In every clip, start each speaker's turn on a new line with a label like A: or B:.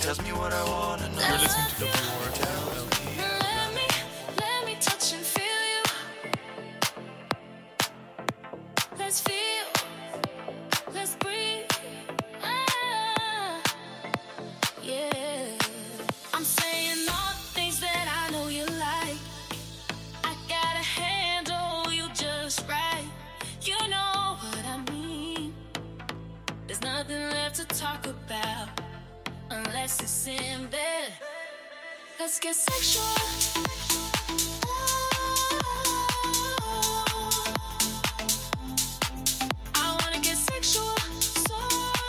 A: tells me what I want to know.
B: You're listening to WRTL-LP.
C: Let me touch and feel you. Let's feel, let's breathe. Yeah. I'm saying all the things that I know you like. I gotta handle you just right. You know what I mean. There's nothing left to talk about unless it's in bed. Let's get sexual. I wanna get sexual. So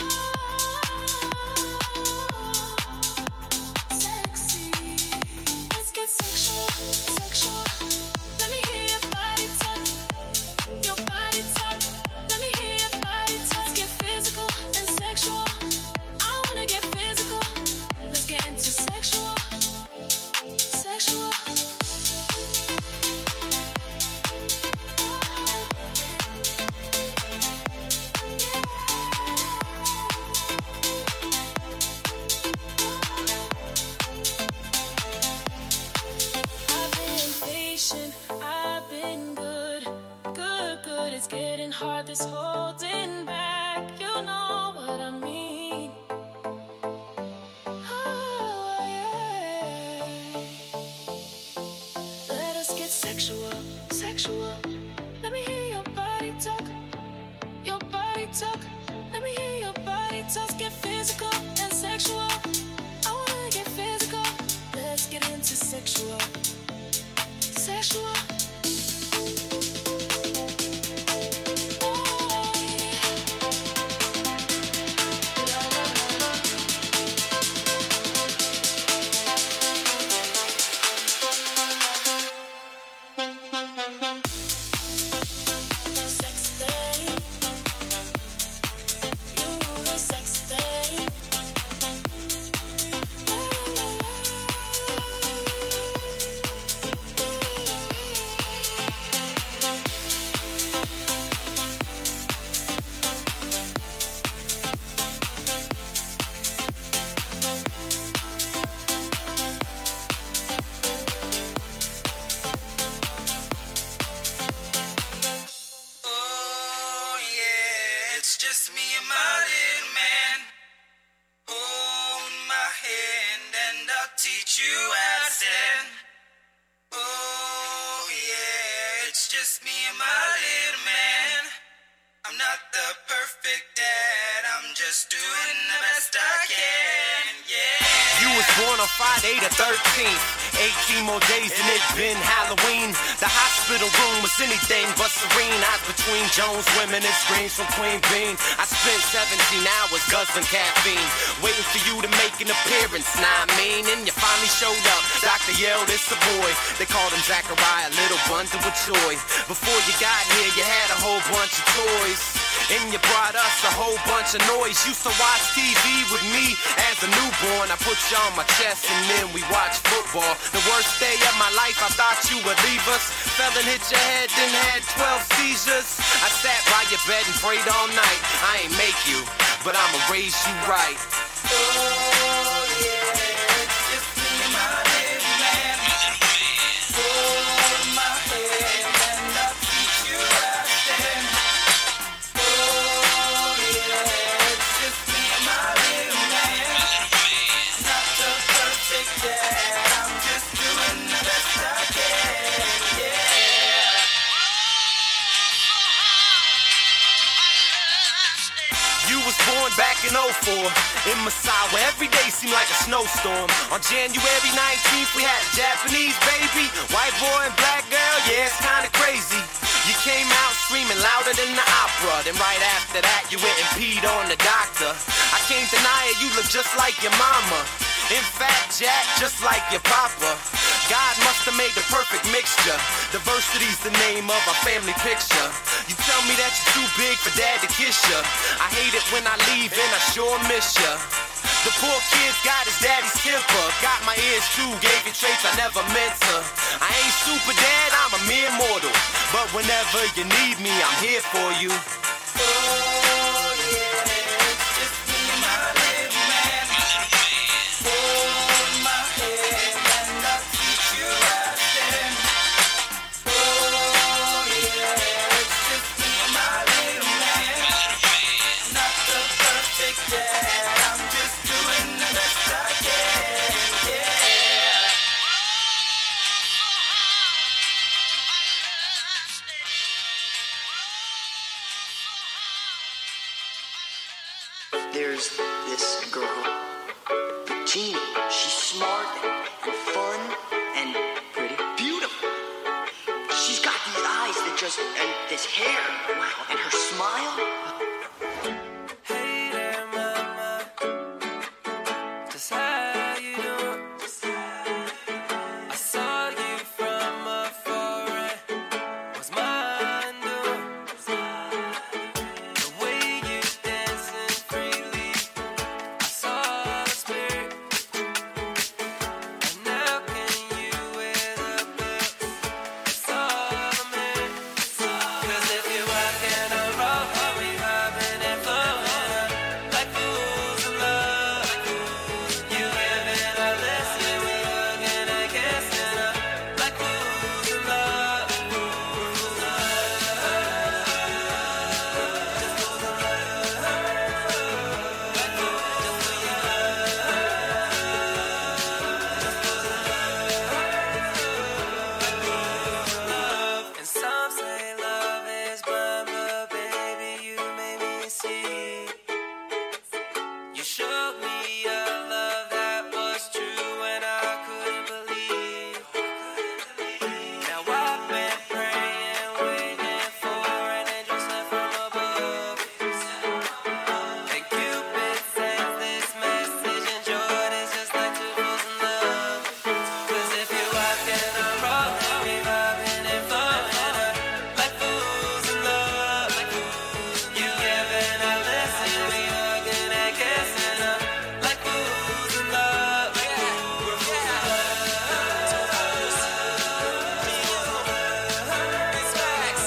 C: sexy. Let's get sexual, sexual. Let me hear your body talk. Your body talk. Let me hear your body talk. Let's get physical and sexual. I wanna get physical. Let's get into sexual. Sexual. I've been patient, I've been good, good, good. It's getting hard, this holding back. You know what I mean. Oh, yeah. Let us get sexual, sexual. Let me hear your body talk, your body talk. Let me hear your body talk. Get physical and sexual. I wanna get physical. Let's get into sexual, sexual.
A: Oh yeah, it's just me and my little man. Hold my hand and I'll teach you how to stand. Oh yeah, it's just me and my little man. I'm not the perfect dad, I'm just doing the best I can, yeah.
D: You was born on Friday the 13th. 18 more days and it's been Halloween. The hospital room was anything but serene. Eyes between Jones women and screams from Queen Bean. I spent 17 hours guzzling caffeine, waiting for you to make an appearance. Nah, I mean, and you finally showed up. Doctor yelled, it's a boy. They called him Zachariah, little bundle with joy. Before you got here, you had a whole bunch of toys, and you brought us a whole bunch of noise. Used to watch TV with me as a newborn. I put you on my chest and then we watched football. The worst day of my life, I thought you would leave us. Fell and hit your head, then had 12 seizures. I sat by your bed and prayed all night. I ain't make you, but I'ma raise you right.
A: Oh yeah, it's just me and my little man. Hold my hand and I'll teach you how to stand. Oh yeah, it's just me and my little man. Not the perfect dad, I'm just doing the best I can, yeah.
D: You was born back in 04 in Masawa. Every day seemed like a snowstorm. On January 19th, we had a Japanese baby. White boy and black girl, yeah, it's kinda crazy. You came out screaming louder than the opera. Then right after that, you went and peed on the doctor. I can't deny it, you look just like your mama. In fact, Jack, just like your papa. God must have made the perfect mixture. Diversity's the name of our family picture. You tell me that you're too big for dad to kiss ya. I hate it when I leave and I sure miss ya. The poor kid's got his daddy's temper. Got my ears too, gave you traits I never meant to. I ain't super dad, I'm a mere mortal. But whenever you need me, I'm here for you.
A: Oh yeah, it's just me and my little man.
E: this girl, Jeannie. She's smart and fun and pretty, beautiful. She's got these eyes that just, and this hair, wow, and her smile.
A: Hey there, mama. Just how you doing? I saw you from afar. Was mine doing? The way you dancing freely, I saw the spirit. And now can you wear the boots? It's all a minute. 'Cause if you're walking a road, we vibing and flowing like fools in love. You giving a lesson, we hugging and kissing like fools in love. And some say love is blind, but baby, you made me see. You showed me a love that was true and I couldn't believe. Now I've been praying, waiting for an angel sent from above. And Cupid sends this message, and Jordan's just like two fools in love. 'Cause if you're walking a road, we vibing and flowing like fools in love. You giving a lesson, we hugging and kissing like fools in love. We're fools in love. It's facts.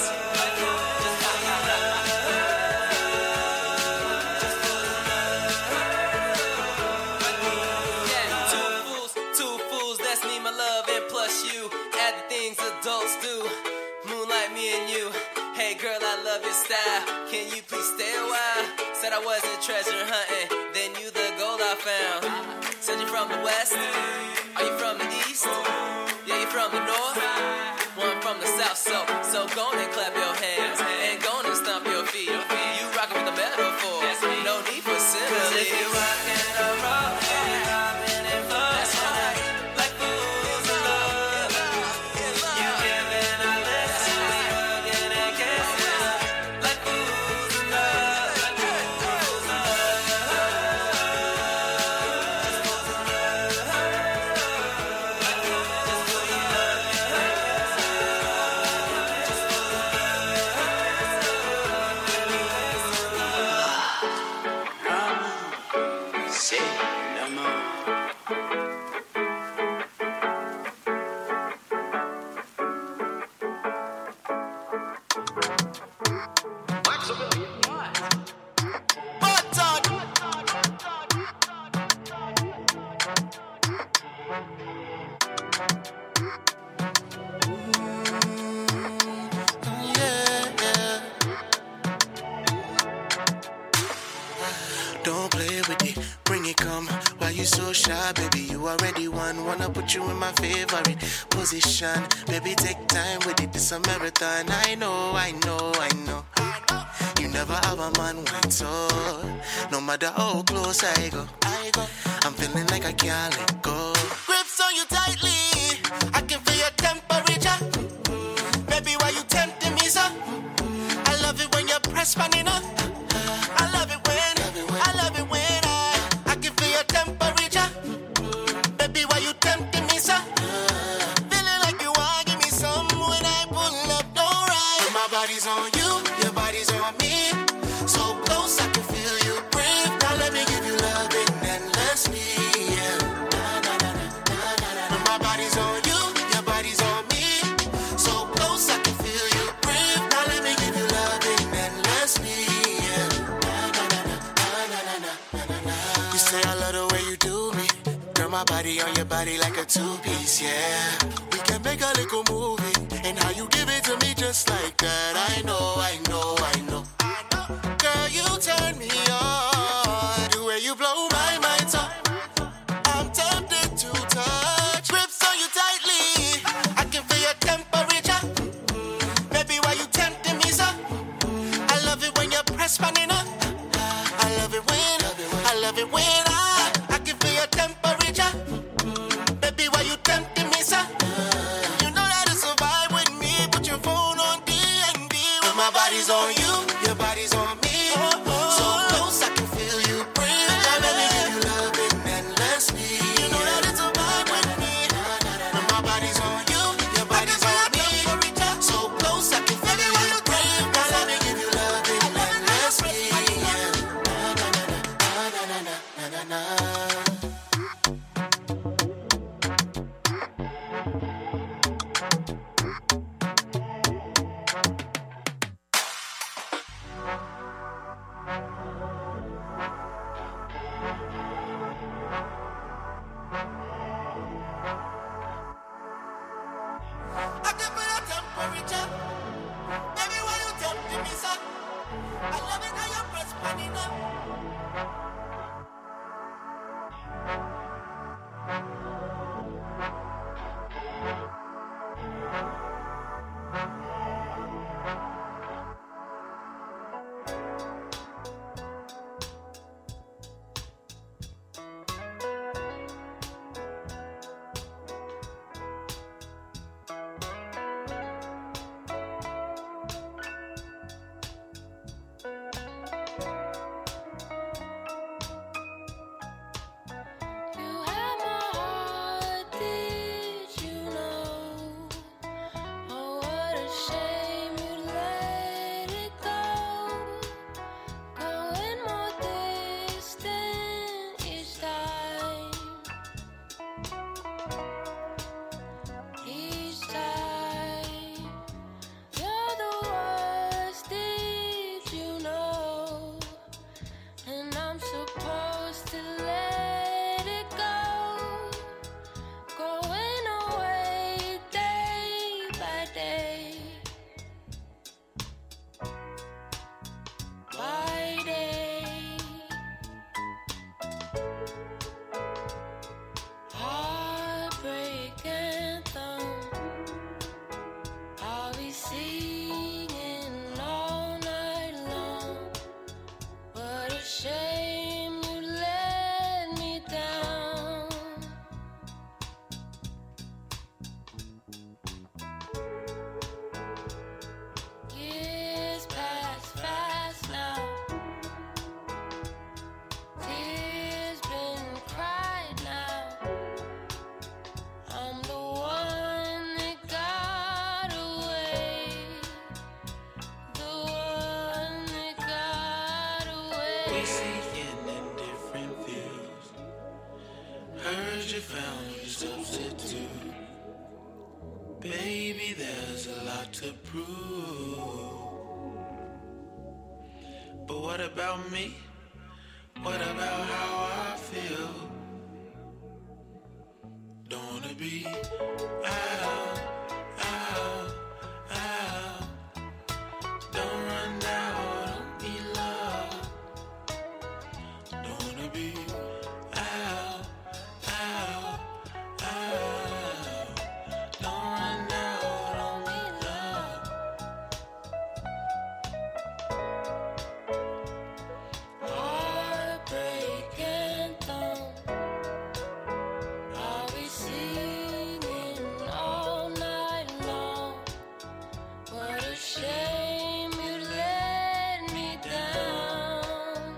A: Yeah, two fools, that's me, my love, and plus you. Add the things adults do. Moonlight, me and you. Hey girl, I love your style. Can you please stay a while? Said I wasn't treasure hunting, then you the gold I found. Said you're from the west. Are you from the east? Yeah, you from the north. One from the south, so go on and clap your hands and go on and stomp your feet. You rockin' with the metaphor. No need for similes. 'Cause if you're rockin' a rock, you're vibing and flowing like fools in love. You giving a lesson, we hugging and kissing like fools in love. Fools in
E: C'est l'amour.
B: Don't play with it, bring it, come. Why you so shy, baby? You already won. Wanna put you in my favorite position. Baby, take time with it. It's a marathon. I know. You never have a man wine so. No matter how close I go, I'm feeling like I can't let go. Grips on you tightly. I can feel your temperature. Baby, why you tempting me so? I love it when you press my in up. I love it when I can feel your temperature. Baby, why you tempting me so? Feeling like you want give me some when I pull up, don't ride. My body's on you, your body's on me. So close I can feel you breathe. Now let me give you loving endlessly. Yeah. My body's on you, your body's on me. So close I can feel you breathe. Now let me give you loving endlessly. Yeah. You say I love the way you do me. Girl, my body on your body like a two-piece, yeah. We can make a little movie. And how you give it to me just like that. I know. Girl, you turn me on. The way you blow my mind so I'm tempted to touch. Grips on you tightly. I can feel your temperature. Baby, why you tempting me so? I love it when you press my in up. I love it when Baby, there's a lot to prove. But what about me? What about how I feel? Don't wanna be out. Don't run down, don't need love. Don't wanna be out. Don't run down, don't need love.
C: Heartbreak anthem. Are we singing all night long? What a shame you let me down.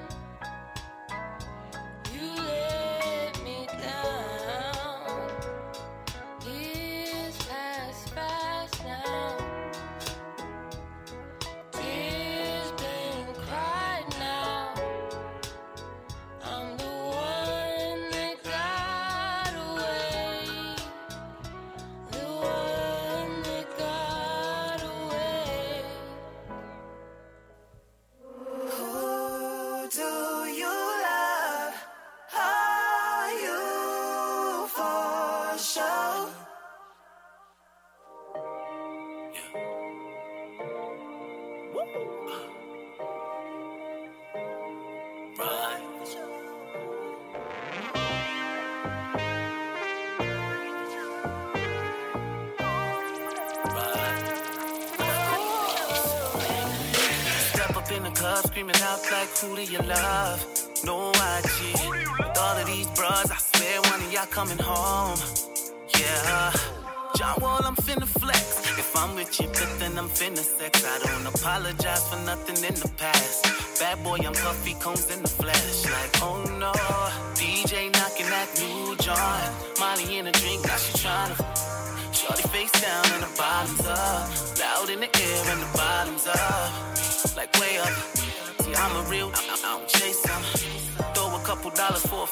C: You let me down. Years pass fast now. Tears been cried now. I'm the one that got away. The one that got away.
A: Who do you love? Are you for sure?
D: Step up in the club, screaming out like, who do you love? No IG. With all of these bras, I swear one of y'all coming home. Yeah. John Wall, I'm finna flex. If I'm with you, but then I'm finna sex. I don't apologize for nothing in the past. Bad boy, I'm puffy combs in the flesh. Like, oh no. DJ knocking that new joint. Molly in a drink, now she tryna. Shorty face down and the bottoms up. Loud in the air and the bottoms up. Like way up. See, I'm a real, I don't chase them. Throw a couple dollars for a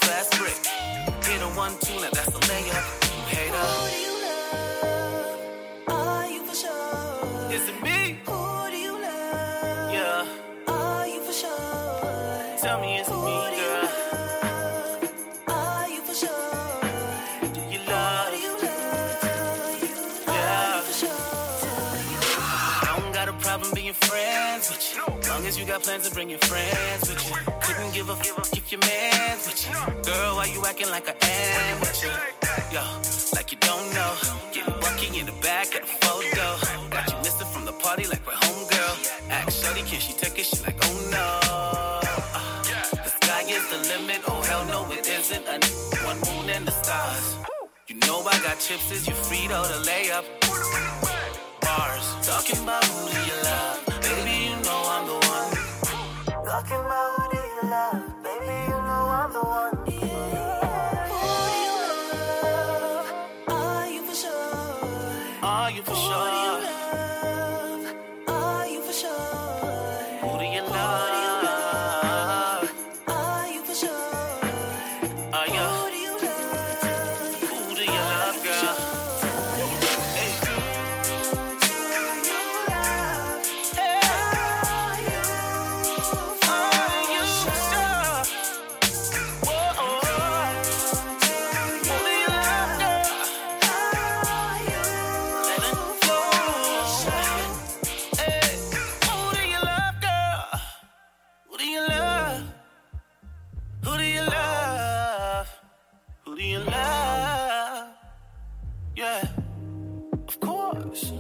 D: fast break. Hit a 1-2, now that's a layup. Hater.
A: Who do you love? Are you for sure?
D: Is it me?
A: Who do you love?
D: Yeah.
A: Are you for sure?
D: Tell me it's
A: Who
D: me,
A: do you
D: girl.
A: love? Are you for sure?
D: Do you
A: Who
D: love?
A: do you love?
D: Yeah.
A: Are you for sure?
D: I don't got a problem being friends with you. Long as you got plans to bring your friends with you. Couldn't give a keep your mans with you. Girl, why you acting like I am with you? Yo, like you don't know. Getting bucky in the back of the photo. Got you missing from the party like we're homegirl. Ask shorty, can she take it? She like, oh no. The sky is the limit. Oh hell no, it isn't. One moon and the stars. You know I got chips, is you free though to lay up? Bars. Talking about who do you love? Baby, you know I'm the one.
A: Talking about who do you love? Baby, you know I'm the one. Who do you love? Are you for sure?
D: Are you for
A: Who do you
D: sure?
A: love? Are you for sure?
D: Who do you love?
A: Are you for sure?
D: Are you?
A: Who do you love?
D: Who do you love, girl? Hey. Are you sure? Whoa. Who do you love, girl? Let it flow. Hey. Who do you love, girl? Who do you love? Who do you love? Who do you love? Yeah, of course.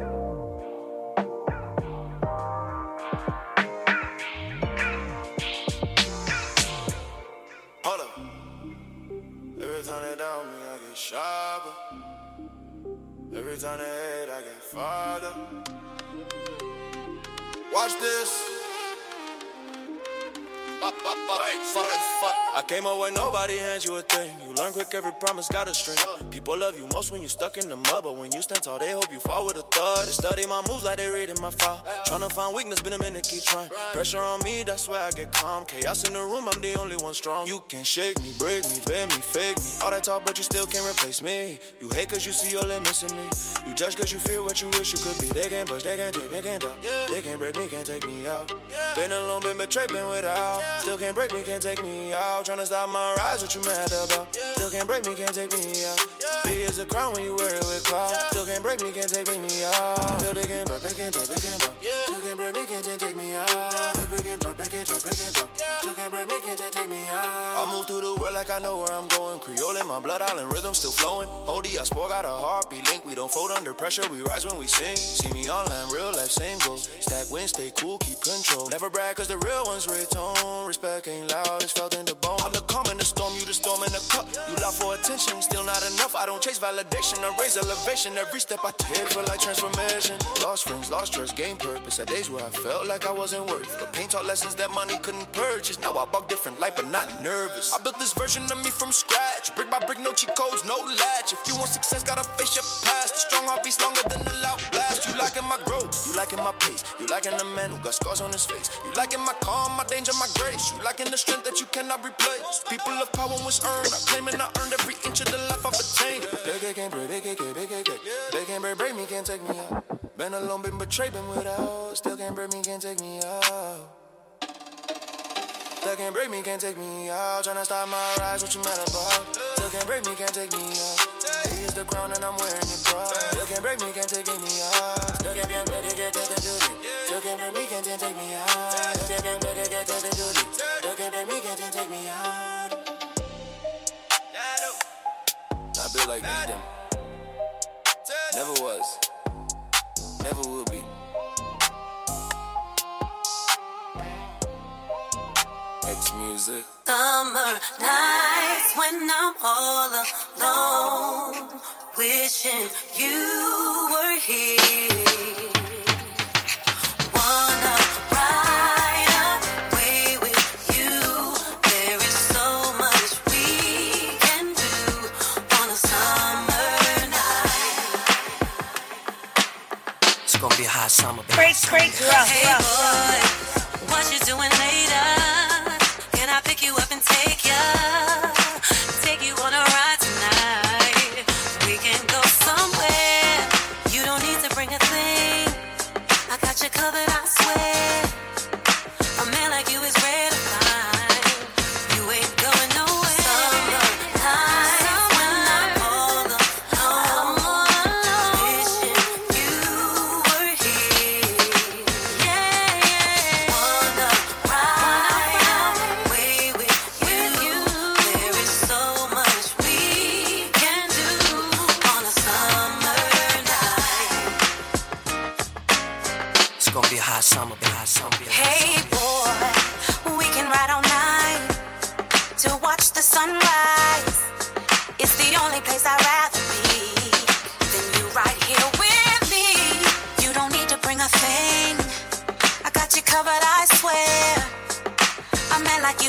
B: Hold up. Every time they down me, I get sharper. Every time they hate, I get farther. Watch this. I came up with nobody hands you a thing. You learn quick, every promise got a string. People love you most when you stuck in the mud, but when you stand tall, they hope you fall with a thud. They study my moves like they reading my file. Tryna find weakness, been a minute, keep trying. Pressure on me, that's where I get calm. Chaos in the room, I'm the only one strong. You can shake me, break me, bend me, fake me. All that talk, but you still can't replace me. You hate cause you see your limits in me. You judge cause you feel what you wish you could be. They can't budge, they can't take, they can't talk. They can't break me, can't take me out. Been alone, been betrayed, been without. Still can't break me, can't take me out. Tryna stop my rise, what you mad about? Still can't break me, can't take me out. Big as a crown when you wear it with clout. Still can't break me, can't take me out. Still they can't break, they can't talk, they can't talk. Still can't break me, can't take me out. They can't talk, they can't talk, they can't talk. Still can't break me, can't take me out. I move through the world like I know where I'm going. Creole in my blood, island rhythm still flowing. Odie, I sport, got a heartbeat link. We don't fold under pressure, we rise when we sing. See me online, real life, same goals. Stack wins, stay cool, keep control. Never brag cause the real ones retone. Respect ain't loud, it's felt in the bone. I'm the calm in the storm, you the storm in the cup. You love for attention, still not enough. I don't chase validation, I raise elevation. Every step I take feel like transformation. Lost friends, lost trust, gain purpose. At days where I felt like I wasn't worth. The pain taught lessons that money couldn't purchase. Now I buck different life, but not nervous. I built this version of me from scratch. Brick by brick, no cheat codes, no latch. If you want success, gotta face your past. The strong heart beats longer than the loud blast. You liking my growth, you liking my pace. You liking the man who got scars on his face. You liking my calm, my danger, my grace. You liking the strength that you cannot replace. People of power was earned. I claim and I earned every inch of the life I've attained. They can't break, they can't break me, can't take me out. Been alone, been betrayed, been without. Still can't break me, can't take me out. Still can't break me, can't take me out. Tryna stop my rise, what you mad about? Still can't break me, can't take me out. He is the crown and I'm wearing it proud. Still can't break me, can't take me out. Still can't break me, can't take me out. Still can't break me, can't take me out. Still can't break me, can't take me out. I built like them. Never was. Never will be. X music.
C: Summer nights when I'm all alone, wishing you were here. Wanna ride away with you. There is so much we can do on a summer night.
F: It's gonna be a hot summer, baby.
C: Great, rough. Hey boy, what you doing later? Can I pick you up and take ya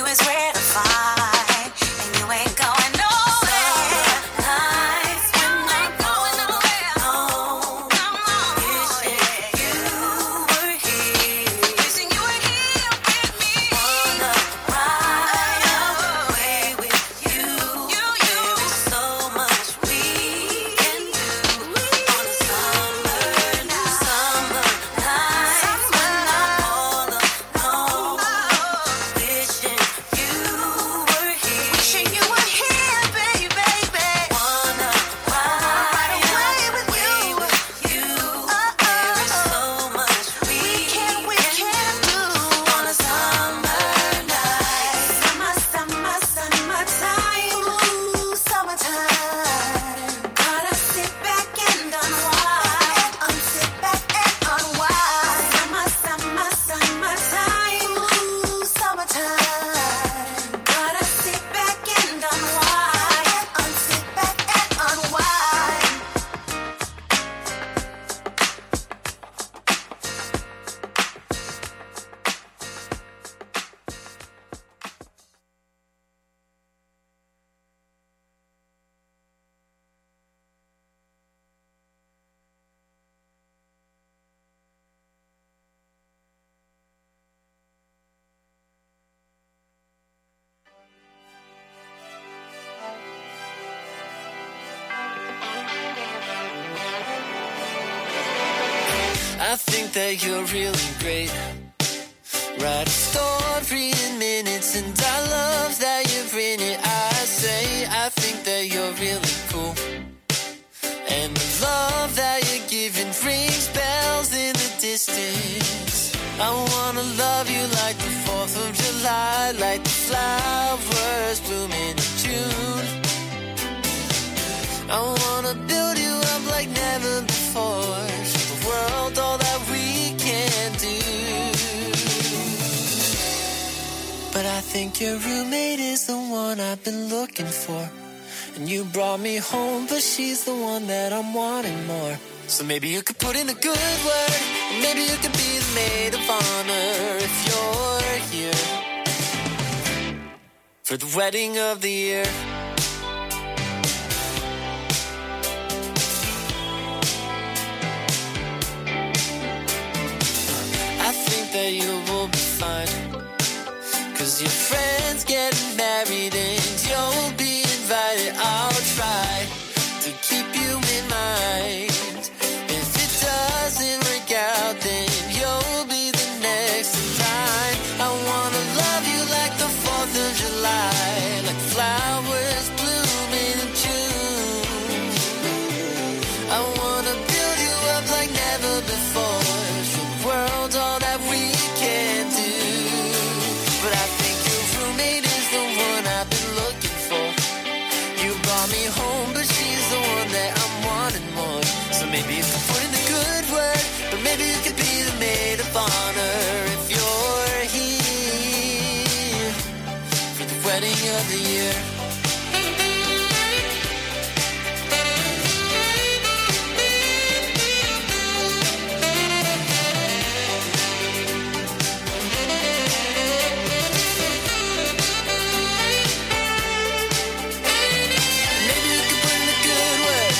C: is where to find, and you ain't going nowhere. Nights when I'm going nowhere. No, wishing you were here. Wishing you were here with me. Wanna ride away with you. There is so much we can do on a summer night. Summer nights when I'm all alone. Wishing you were here. Wishing you were here, baby. Wanna ride away with you. There is so much we can do on a summer night. Summertime. Ooh, summertime. Gotta sit back and unwind. Sit back and unwind. Summertime. Ooh, summertime. Gotta sit back and unwind. Sit back and unwind.
A: I think that you're really great. Write a story in minutes, and I love that you're in it. I say, I think that you're really cool. And the love that you're giving rings bells in the distance. I wanna love you like the 4th of July, like the flowers blooming in June. I wanna build you up like never before. Show the world all that we can do. But I think your roommate is the one I've been looking for. And you brought me home, but she's the one that I'm wanting more. So maybe you could put in a good word, or maybe you could be the maid of honor if you're here for the wedding of the year. I think that you will be fine, 'cause your friend's getting married and you'll be invited. I'll try to keep you in mind. If it doesn't work out, then you'll be the next in line. I wanna love you like the 4th of July, like flowers blooming in June. I wanna build you up like never before. Show the world all that we can do. But I think your roommate is the one I've been looking for. You brought me home, but she's the one that I'm wanting more. So maybe you could put in a good word, or maybe you could be the maid of honor if you're here for the wedding of the year. Maybe you could put in a good word.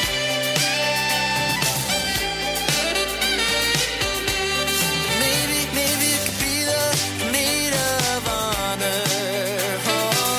A: Maybe you could be the maid of honor. Oh.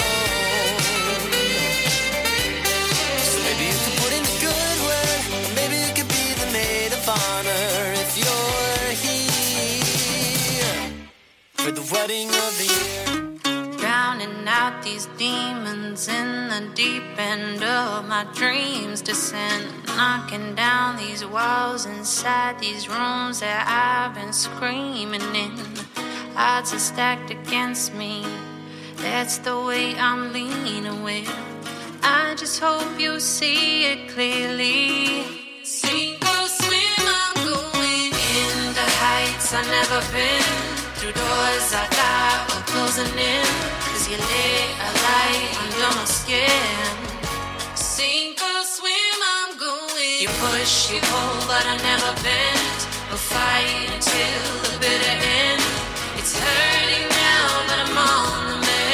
A: So maybe you could put in a good word, or maybe you could be the maid of honor if you're here for the wedding of the year.
C: Drowning out these demons in the deep end of my dreams descend, knocking down these walls inside these rooms that I've been screaming in. Odds are stacked against me, that's the way I'm leaning with. I just hope you see it clearly. Sink or swim, I'm going in the heights I've never been. Through doors I thought were closing in, 'cause you lit a light under my skin. Sink or swim, I'm going. You push, you pull, but I never bend. We'll fight until the bitter end. It's hurting now, but I'm on the mend.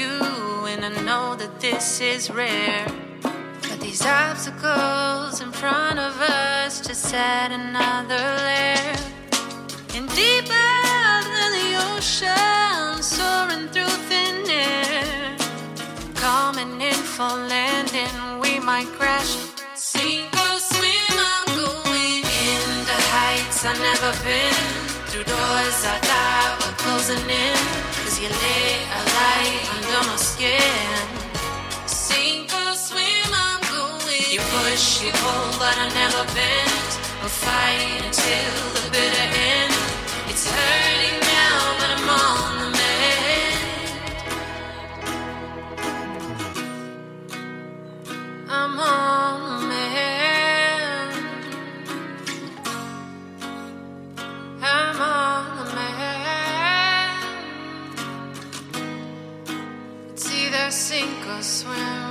C: you, and I know that this is rare. But these obstacles in front of us just add another layer. And deeper than the ocean, soaring through thin air, coming in for landing, we might crash. Sink or swim, I'm going into heights I've never been, through doors I thought were closing in, 'cause you lay a light under my skin. Sink or swim, I'm going. You push, you pull, but I never bend. We'll fight until the bitter end. It's hurting now, but I'm on the mend. I'm on the mend. I'm on the mend. It's either sink or swim.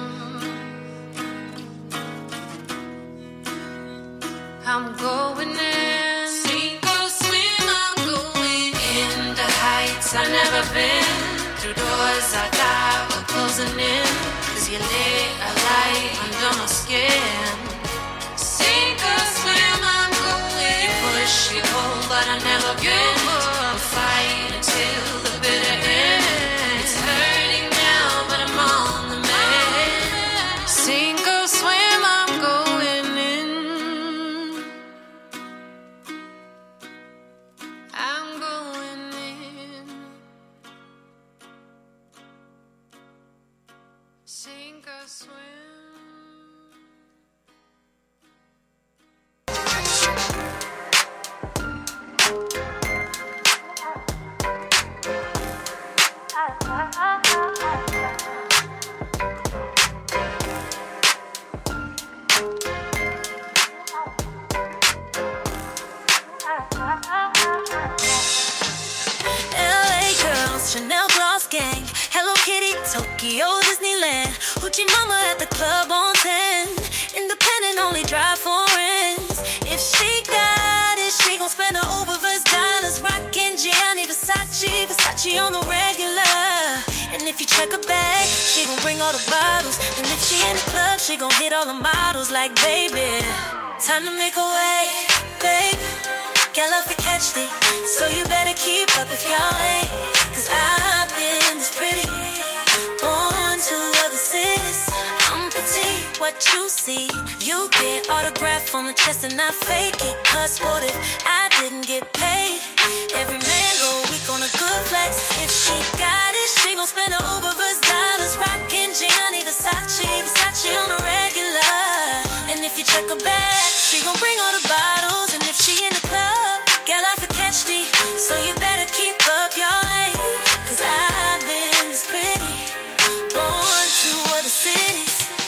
C: I'm going in. Sink or swim, I'm going into heights I've never been, through doors I thought were closing in, 'cause you lay a light under my skin. Sink or swim, I'm going. You push, you pull, but I never been. We'll fight until the bitter end. It's hurting now, but I'm on the mend. Sink or swim, I'm going in. I'm going in. Sink or swim.
F: LA girls, Chanel gloss gang, Hello Kitty, Tokyo, Disneyland, Hoochie Mama at the club on 10, independent, only drive foreigns. If she got it, she gon' spend her oververse dollars, rockin' Gianni, Versace on the regular. And if you check her bag, she gon' bring all the bottles. And if she in the club, she gon' hit all the models like, baby, time to make a way, babe. Got love to catch it, so you better keep up if y'all ain't. 'Cause I've been this pretty, born to other cities. I'm petite, what you see. You get autograph on the chest and I fake it. 'Cause what if I didn't get paid? Every man go week on a good flex. If she got it, she gon' spend her oververse dollars, rockin' Gianni, Versace on the regular. And if you check her bag, she gon' bring all the bottles. And if she in the club, gal, I could catch me, so you better keep up your aim. 'Cause I've been this pretty, born to other cities.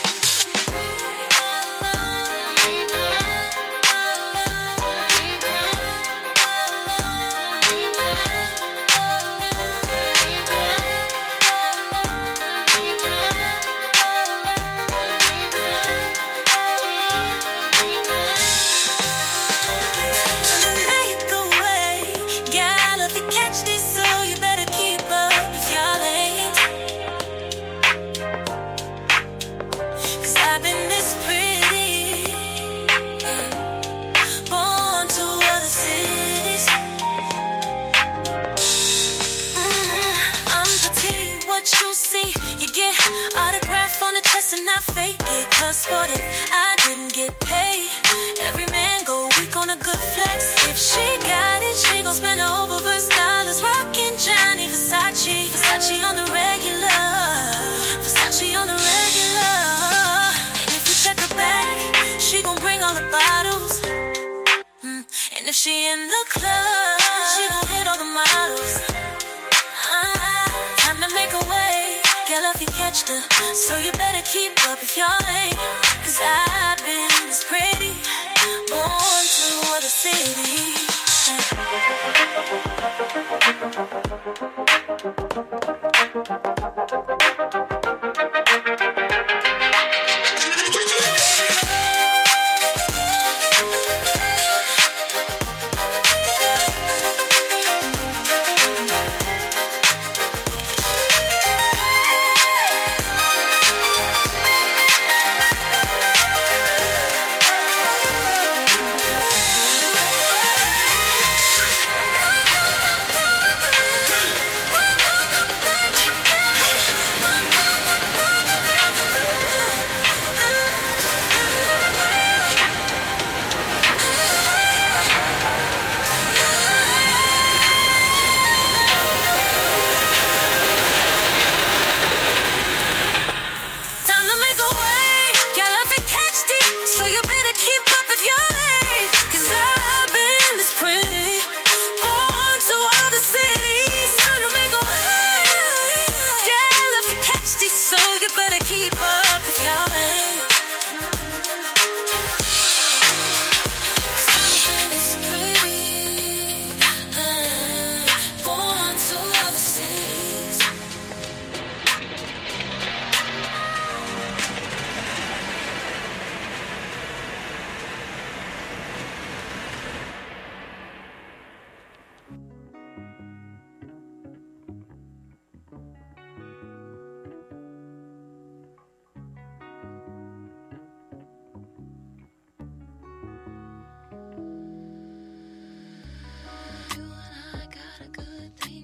F: And I fake it, 'cause what if I didn't get paid? Every man go weak on a good flex. If she got it, she gon' spend her oververse dollars, rockin' Gianni, Versace on the regular, Versace on the regular. And if you check her bag, she gon' bring all the bottles. And if she in the club, she gon' hit all the models. Time to make a way. Girl, if you catch the, so you better keep up if y'all ain't. 'Cause I've been this pretty, born to other cities.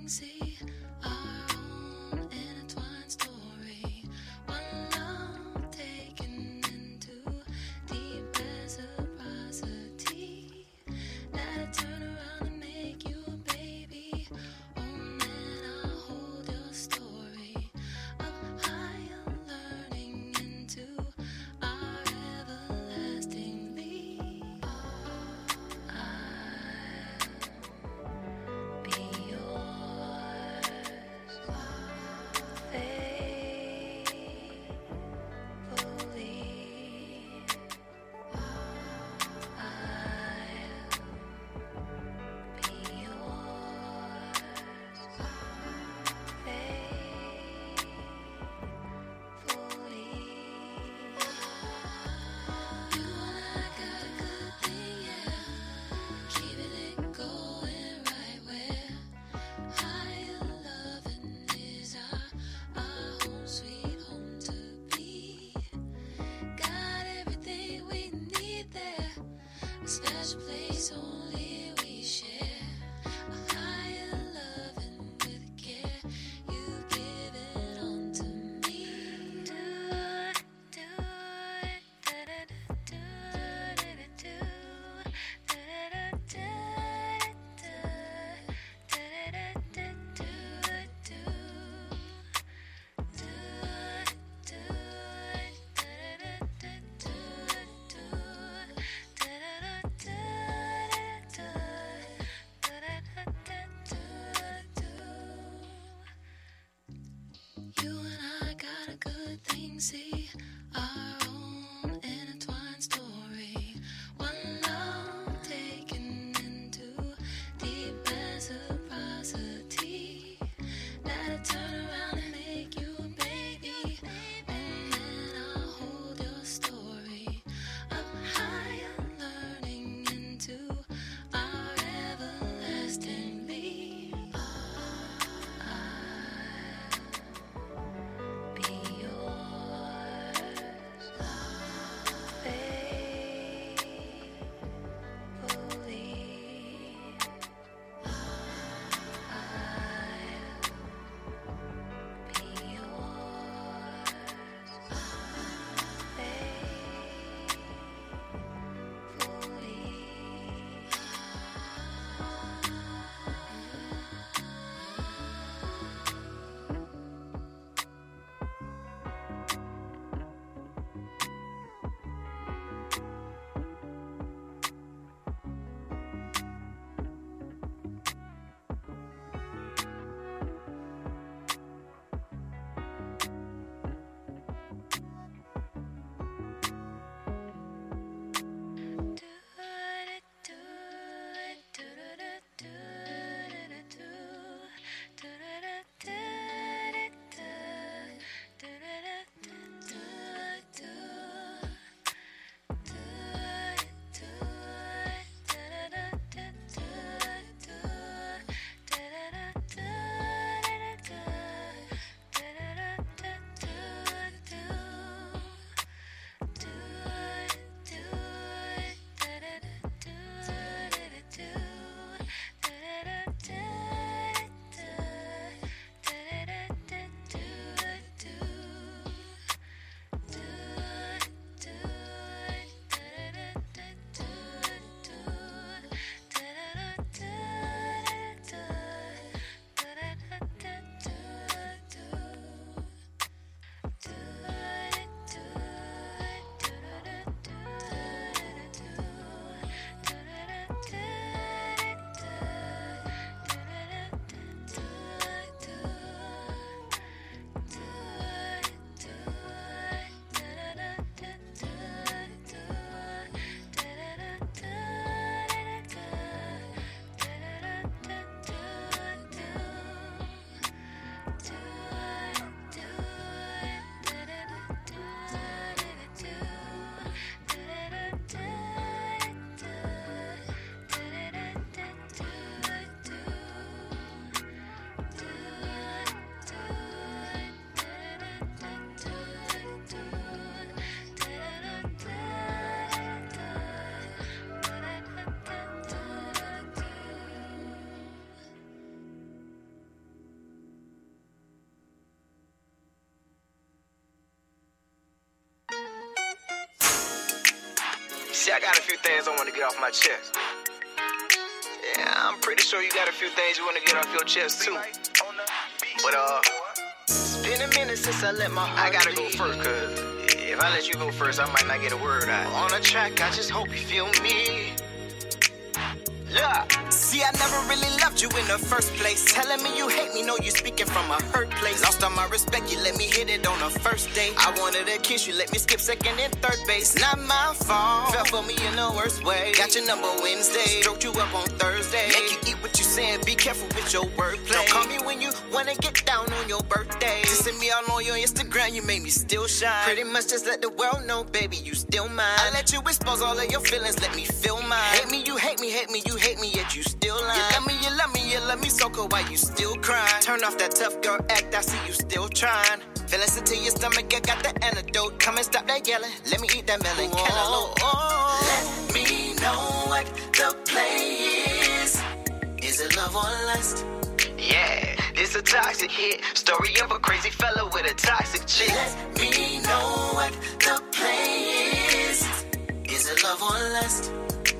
C: see our own intertwined story. One love taken into deep reciprocity. That'll turn around and make you a baby. Oh man, I'll hold your story of higher learning into our everlasting lead. I'll be yours faithfully. I'll be yours faithfully. You and I got a good thing, yeah. Keeping it going right where higher loving is our home, sweet home to be. Got everything we need there. A special place only we share. A higher loving with care you've given unto me. Do it, da-da-da-do, da-da-da-do, da-da-da-da-da-da-da-da-da-do, do it, da-da-da-da-do, da-da-da-da-do.
D: See, I got a few things I want to get off my chest. Yeah, I'm pretty sure you got a few things you want to get off your chest too. But it's been a minute since I let my heart I gotta go first, cause if I let you go first, I might not get a word out. On the track, I just hope you feel me. Yeah. See, I never really loved you in the first place. Telling me you hate me, know you speaking from a hurt place. Lost all my respect, you let me hit it on the first date. I wanted to kiss you, let me skip second and third base. Not my fault, fell for me in the worst way. Got your number Wednesday, stroked you up on Thursday. Make you eat what you saying, be careful with your wordplay. Don't call me when you wanna get down on your birthday. Just send me all on your Instagram, you made me still shine. Pretty much just let the world know, baby, you still mine. I let you expose all of your feelings, let me feel mine. Hate me, you hate me, hate me, you hate me, yet you still lying. You love me, you love me, you love me so cold, why you still crying? Turn off that tough girl act, I see you still trying. Feelings into your stomach, I got the antidote. Come and stop that yelling, let me eat that melon cantaloupe. Let me know what the play is. Is it love or lust? Yeah, it's a toxic hit. Story of a crazy fella with a toxic chick. Let me know what the play is. Is it love or lust?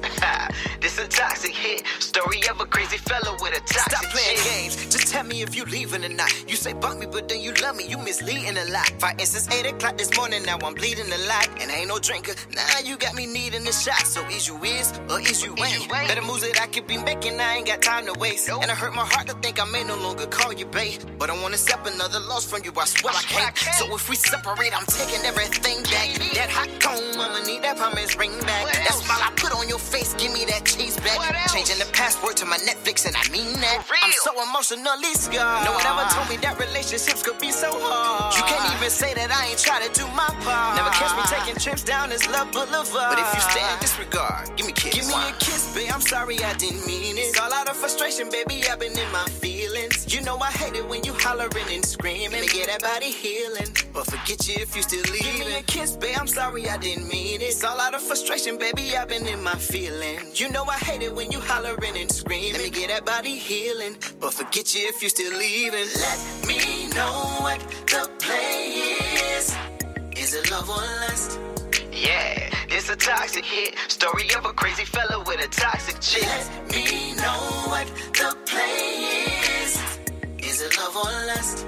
D: This a toxic hit. Story of a crazy fella with a toxic Stop playing chick. Games. Just tell me if you leaving or not. You say bump me, but then you love me. You misleading a lot. Fighting since 8 o'clock this morning. Now I'm bleeding a lot. And I ain't no drinker. Now you got me needing a shot. So is you is or is you ain't? Better moves that I could be making. I ain't got time to waste. Nope. And it hurt my heart to think I may no longer call you babe. But I wanna accept another loss from you. I swear I can't. So if we separate, I'm taking everything back. That hot comb, I'ma need that promise ring back. That smile I put on your face, give me that cheese back. Changing the password to my Netflix, and I mean that. I'm so emotionally scarred. No one ever told me that relationships could be so hard. You can't even say that I ain't try to do my part. Never catch me taking trips down this Love Boulevard. But if you stay in disregard, give me a kiss. Give me a kiss, babe. I'm sorry I didn't mean it. It's all out of frustration, baby. I've been in my feelings. You know I hate it when you hollering and screaming. Let me get that body healing, but forget you if you still leaving. Give me a kiss, babe. I'm sorry I didn't mean it. It's all out of frustration, baby. I've been in my feelings. You know I hate it when you hollering and screaming. Let me get that body healing, but forget you if you still leaving. Let me know what the play is. Is it love or lust? Yeah, it's a toxic hit. Story of a crazy fella with a toxic chick. Let me know what the play is. Is it love or lust?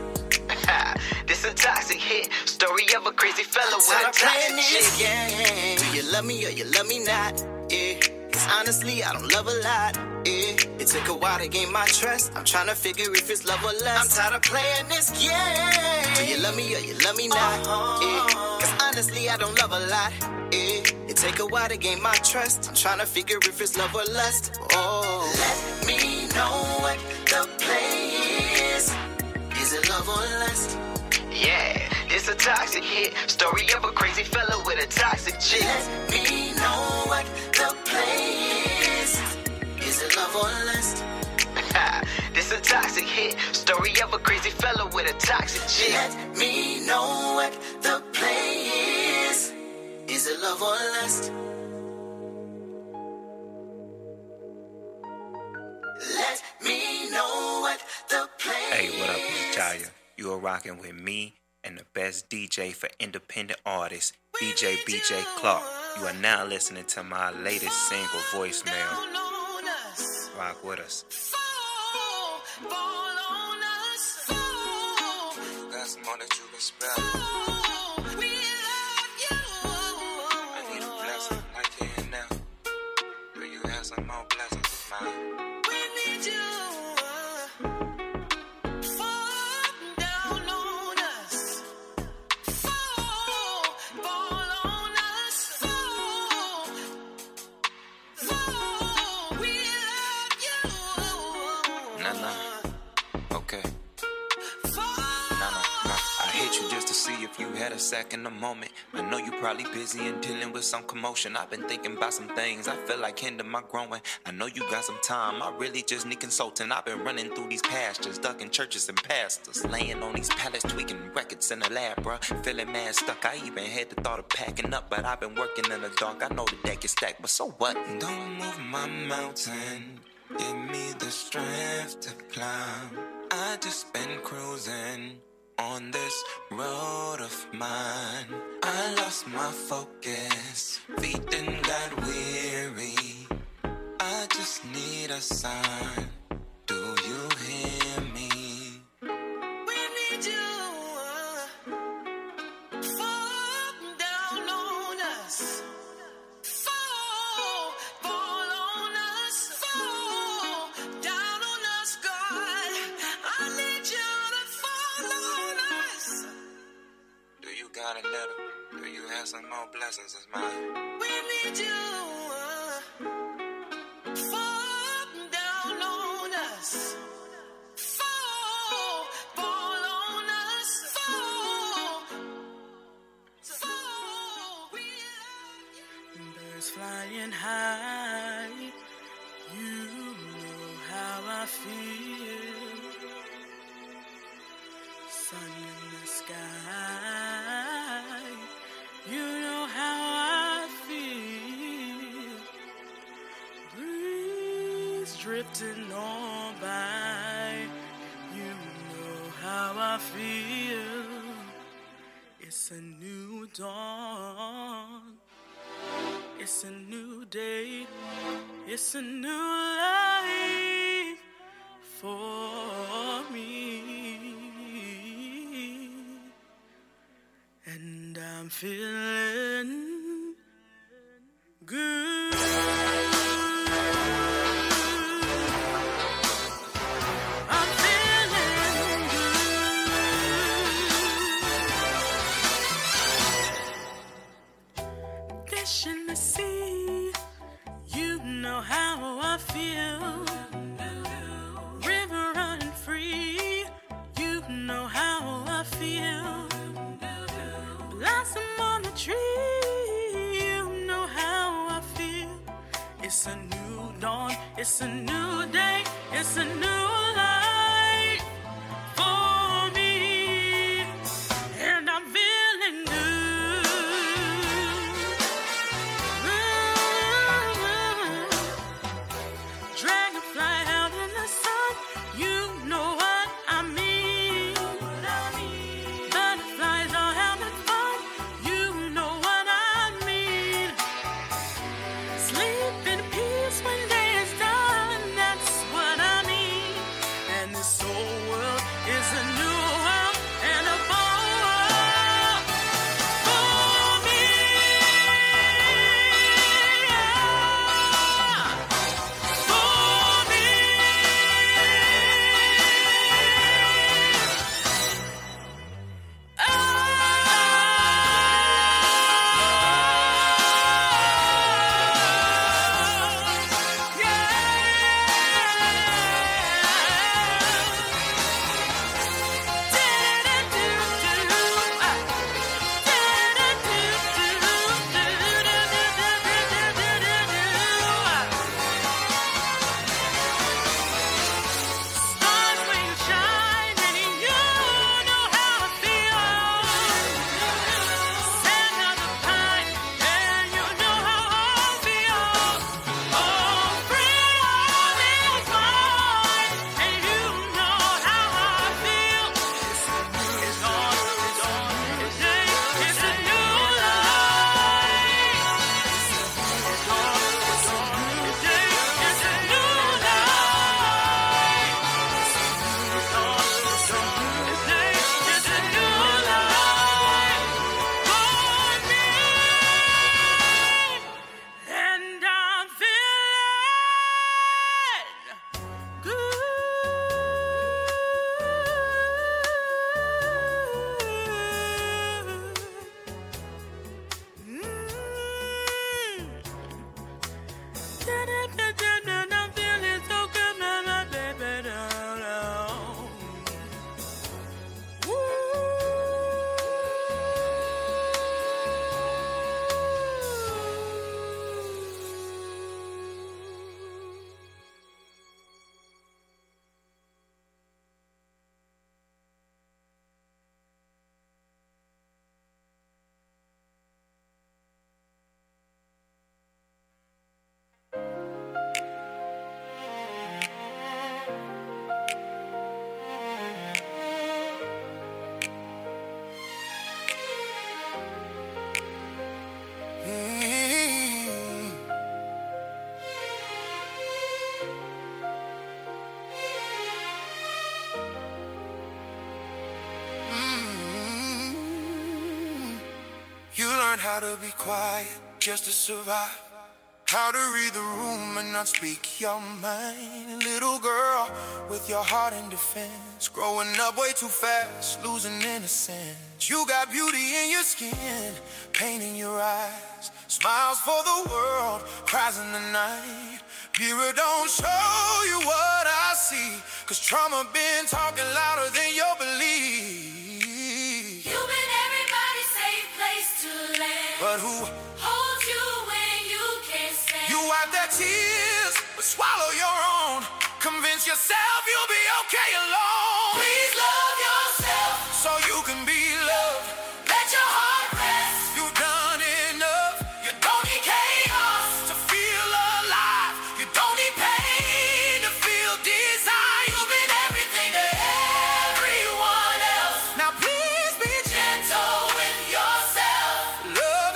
D: This a toxic hit. Story of a crazy fella with a toxic chick. Yeah. Do you love me or you love me not? Yeah. Cause honestly, I don't love a lot. Yeah. It took a while to gain my trust. I'm trying to figure if it's love or lust. I'm tired of playing this game. Do you love me or you love me not? Yeah. Cause honestly, I don't love a lot. Yeah. It take a while to gain my trust. I'm trying to figure if it's love or lust. Oh, let me know what the play is. Is it love or lust? Yeah, it's a toxic hit. Story of a crazy fella with a toxic chick. Let me know what the play is. Is it love or lust? This a toxic hit. Story of a crazy fella with a toxic chick. Let me know what the play is. Is it love or lust? Let me know what the play is.
G: Hey, what up, it's Jaya. You are rocking with me and the best DJ for independent artists, DJ BJ Clark. You are now listening to my latest single, Voicemail. Rock with us. Got some more that you can spell. I need a blessing like here and now. Do you have some more blessings of mine? Had a second, a moment. I know you probably busy and dealing with some commotion. I've been thinking about some things. I feel like hinder my growing. I know you got some time. I really just need consulting. I've been running through these pastures, ducking churches and pastors, laying on these pallets, tweaking records in the lab, bruh. Feeling mad stuck. I even had the thought of packing up, but I've been working in the dark. I know the deck is stacked, but so what? Don't move my mountain. Give me the strength to climb. I just been cruising on this road of mine. I lost my focus, feet then got weary. I just need a sign. Do you hear me?
A: We need you. Fall down on us. Fall on us. Fall down on us, God. I need you to fall on us.
G: Do you got a letter? Do you have some more blessings as mine?
A: We need you. Fall down on us. Fall on us. Fall. We love you. Birds flying high. You know how I feel. Sun in the sky. You know how I feel. Breeze drifting on by. You know how I feel. It's a new dawn. It's a new day. It's a new life for me. And I'm feeling good. I'm feeling good. Fish in the sea, you know how I feel. River running free, you know how I feel. Blossom on the tree, you know how I feel. It's a new dawn, it's a new day, it's a new life for me. And I'm feeling good. Dragonfly out in the sun, you know what I mean. Butterflies are having fun, you know what I mean. Sleep in peace when day is done, that's what I mean. And
B: how to be quiet just to survive. How to read the room and not speak your mind. Little girl with your heart in defense. Growing up way too fast, losing innocence. You got beauty in your skin, pain in your eyes. Smiles for the world, cries in the night. Mirror don't show you what I see, 'cause trauma been talking louder than your belief.
C: You've been everybody's safe place to land.
B: But who
C: holds you when you can't stand?
B: you wipe their tears, but swallow your own. Convince yourself you'll be okay alone.
C: Please love yourself
B: so you can be loved.
C: Let your heart rest.
B: You've done enough. You don't need chaos to feel alive. You don't need pain to feel desire.
C: You've been everything to everyone else.
B: Now please be
C: Gentle with yourself.
B: love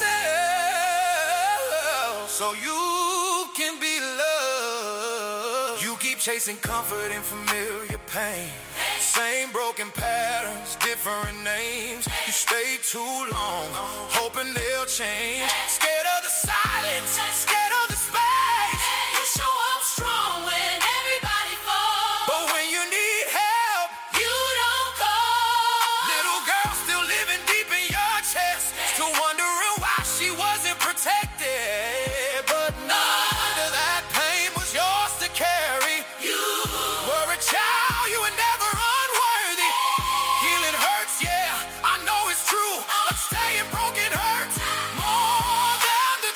B: yourself so you can be loved. You keep chasing comfort in familiar pain. Same broken patterns, different names. You stay too long, hoping they'll change. Scared of the silence, scared of the space.
C: You show up strong when everybody falls.
B: But when you need help,
C: You don't call.
B: little girl still living deep in your chest, still wondering why she wasn't protected. But none of that pain was yours to carry.
C: You
B: Were a child, you were never unworthy. Healing hurts, yeah, I know it's true. But staying broken hurts more than the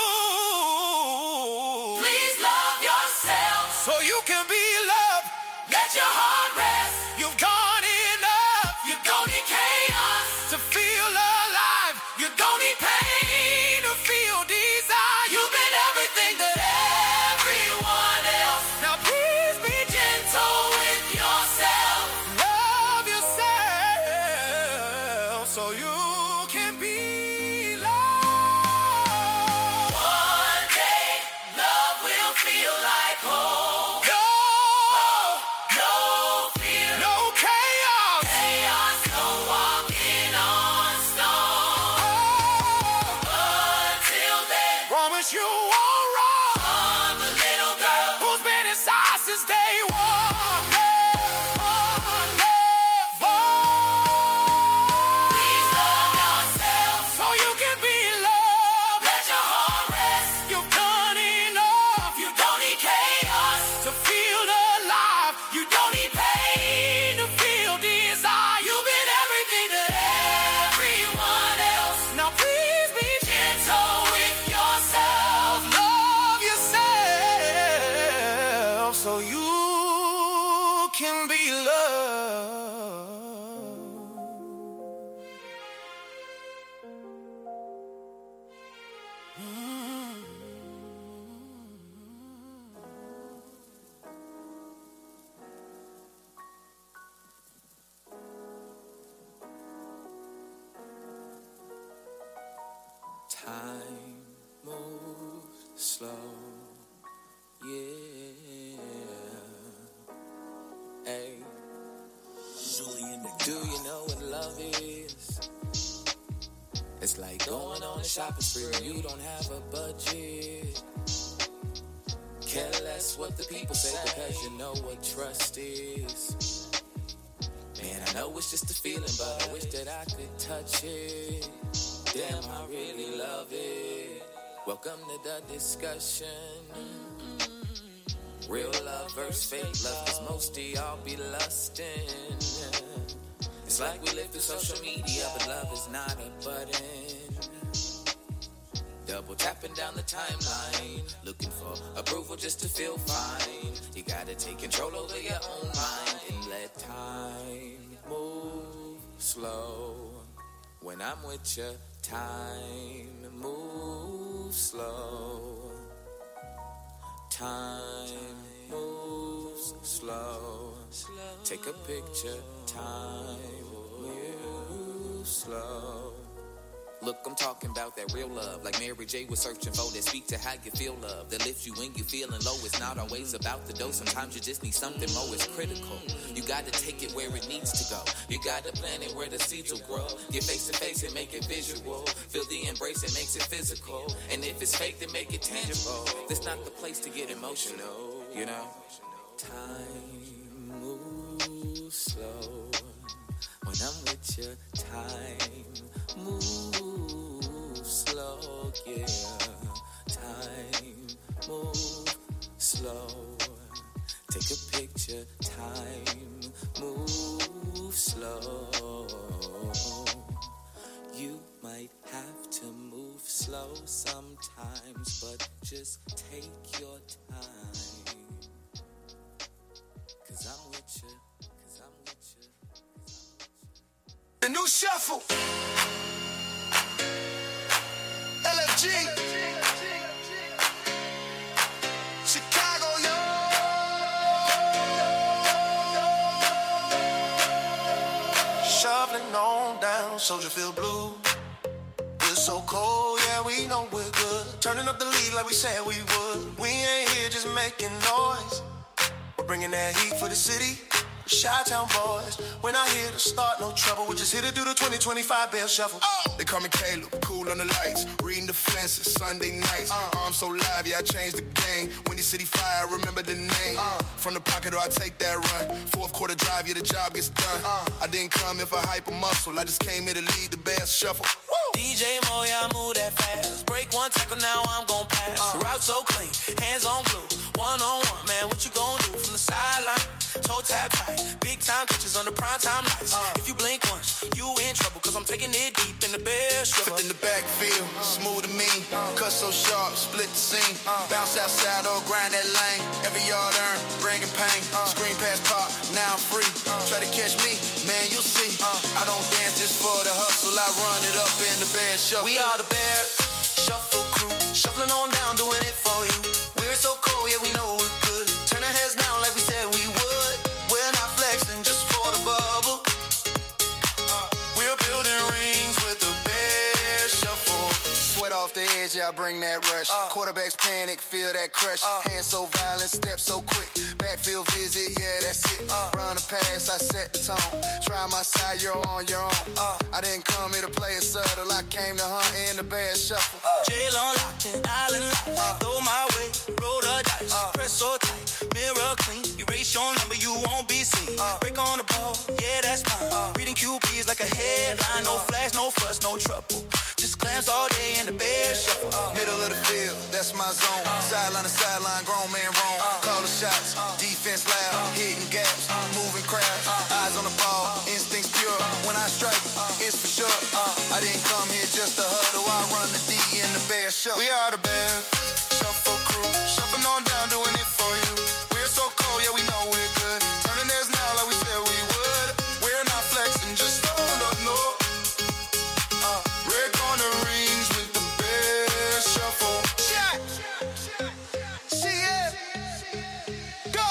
B: truth.
C: please love yourself.
B: So you can be loved.
C: Let your heart rest.
B: You've gone enough
C: You don't need chaos.
B: to feel alive. You don't need pain to feel desire.
C: You've been everything that everyone else.
B: Now please be
C: Gentle with yourself.
B: love yourself so you can be loved.
C: One day, love will feel like home.
B: No,
C: No fear.
B: no chaos.
C: Chaos, no walking on stone. Until then,
B: Promise you won't wrong.
C: I'm the little girl.
B: Who's been inside since day one?
C: Please love yourself.
B: So you can be loved.
C: Let your heart rest.
B: You've done enough
C: You don't need chaos.
B: to feel alive. You don't need pain to feel desire.
C: You've been everything to everyone else.
B: Now please be
C: Gentle with yourself.
B: love yourself so you can be loved.
G: Time moves slow, yeah. Hey, do you know what love is? It's like going on a shopping spree when you don't have a budget. Care less what the people say because you know what trust is. Man, I know it's just a feeling, but I wish that I could touch it. Damn, I really love it. Welcome to the discussion. Real love versus fake love, 'cause most of y'all be lusting. It's like we live through social media, but love is not a button. Double tapping down the timeline, looking for approval just to feel fine. You gotta take control over your own mind and let time move slow. When I'm with you, time moves slow. Time moves slow. Take a picture, time moves slow.
H: Look, I'm talking about that real love, like Mary J was searching for, that speak to how you feel love, that lifts you when you feeling low. It's not always about the dough, sometimes you just need something more. It's critical. You gotta take it where it needs to go. You gotta plant it where the seeds will grow. Get face to face and make it visual. Feel the embrace, it makes it physical. And if it's fake, then make it tangible. That's not the place to get emotional, you know? Time moves slow when I'm with you. Time moves slow, yeah. Time moves slow. Take a picture. Time moves slow. You might have to move slow sometimes, but just take your time. 'Cause I'm with you. 'Cause I'm with you.
B: The new shuffle. LFG. Chicago, yo. Shoveling on down, Soldier Field Blue. It's so cold, yeah, we know we're good. Turning up the lead like we said we would. We ain't here just making noise. We're bringing that heat for the city. Chi-Town boys, we're not here to start no trouble. We're just here to do the 2025 Bear Shuffle.
I: They call me Caleb, cool on the lights, reading the fences, Sunday nights. I'm so live, yeah, I changed the game. Windy City Fire, remember the name. From the pocket, or I take that run. Fourth quarter drive, yeah, the job gets done. I didn't come here for hyper muscle, I just came here to lead the Bear Shuffle.
A: DJ Mo, yeah, I move that fast. Break one tackle, now I'm gon' pass. Route so clean, hands on glue. One-on-one, man, what you gon' do from the sideline? Toe tap tight, big time pitches on the prime time lights. If you blink once, you in trouble, 'cause I'm taking it deep in the Bear Shuffle.
I: In the backfield, smooth and mean. Cut so sharp, split the scene. Bounce outside or grind that lane. Every yard earned, bringing pain. Screen pass pop, now I'm free. Try to catch me, man, you'll see. I don't dance just for the hustle, I run it up in the Bear Shuffle.
A: We are the Bear Shuffle crew, shuffling on down, doing it for you. We're so cold, yeah, we know we're good. Turn our heads down like we said we would. We're not flexing just for the bubble. We're building rings with the Bear Shuffle.
I: Sweat off the edge, yeah, I bring that rush. Quarterbacks panic, feel that crush. Hands so violent, steps so quick. Backfield visit, yeah, that's it. Run a pass, I set the tone. Try my side, you're on your own. I didn't come here to play it subtle. I came to hunt in the Bear Shuffle.
A: Jail unlocked and island locked. Throw my way, roll the dice. Press so tight, mirror clean. Erase your number, you won't be seen. Break on the ball, yeah, that's mine. Reading QBs like a headline. No flash, no fuss, no trouble. Just glance all day in the Bear Shuffle.
I: Middle of the field, that's my zone. Sideline to sideline, grown man wrong. Call the shots, defense loud, hitting gaps, moving crowds. Eyes on the ball, instincts pure. When I strike, it's for sure. I didn't come here just to huddle. I run the D in the Bear Shuffle.
B: We are the Bear Shuffle crew, shuffling on down, doing it for you. We're so cold, yeah, we know we're good. Turning theirs now like we said we would. We're not flexing, just no. We're gonna rings with the Bear Shuffle. Shot. See it. Go.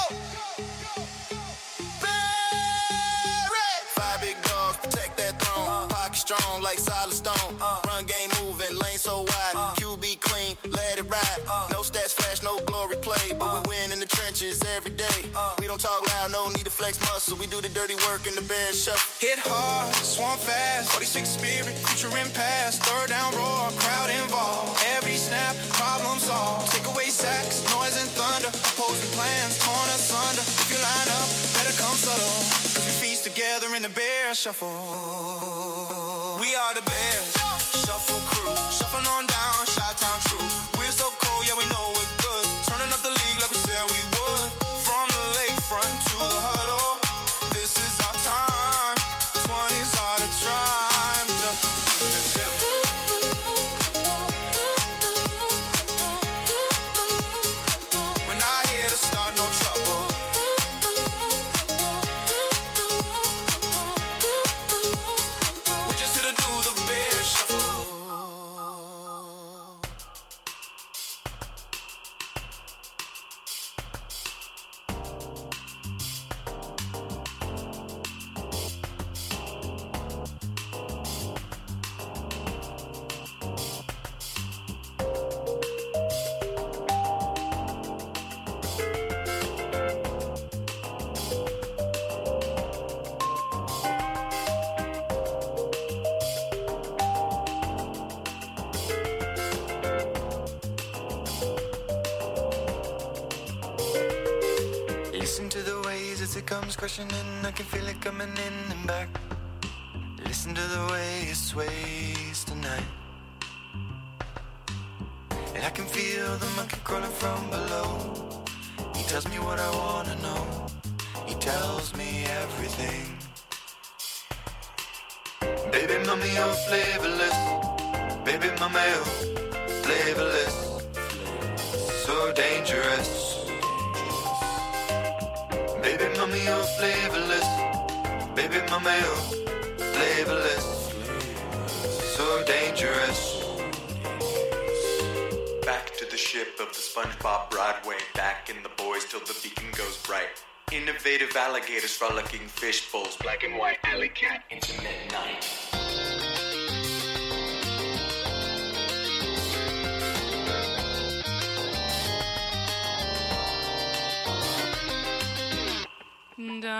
B: Bear.
I: Five big dogs, protect that throne. Pocket strong like solid stone. Run game moving, lane so wide. QB clean, let it ride. No stats flash, no glory play. But we win in the trenches every day. We don't talk loud, no need to flex muscle. We do the dirty work in the Bear Shuffle.
B: Hit hard, swamp fast, 46 spirit, future in past, third down roar, crowd involved. Every snap, problem solved. Take away sacks, noise and thunder, opposing plans, torn asunder. If you line up, better come subtle. 'Cause we feast together in the Bear Shuffle. We are the Bears Shuffle crew, shuffling on down, Chi-Town true. We're so cold, yeah, we know we're good. Turning up the league like we said we would. From the lakefront to the huddle, this is our time. 20s are the time. We're not here to start no trouble. We're just here to do the
J: Listen to the waves as it comes crashing in. I can feel it coming in and back. Listen to the way it sways tonight. And I can feel the monkey crawling from below. He tells me what I wanna know. He tells me everything. Baby, mommy, you're flavorless. Baby, mama, you're flavorless. So dangerous. Baby, mommy, you're flavorless. Baby, mama, you're flavorless. So dangerous.
K: Back to the ship of the SpongeBob Broadway. Back in the boys till the beacon goes bright. Innovative alligators frolicking fish bowls. Black and white alley cat into midnight.